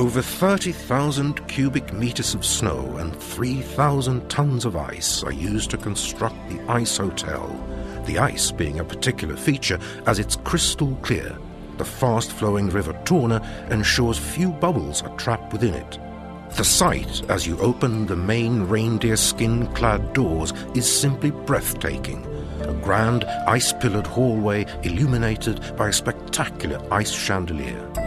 Over 30,000 cubic meters of snow and 3,000 tons of ice are used to construct the Ice Hotel, the ice being a particular feature as it's crystal clear. The fast-flowing River Torne ensures few bubbles are trapped within it. The sight, as you open the main reindeer skin-clad doors, is simply breathtaking. A grand ice-pillared hallway illuminated by a spectacular ice chandelier.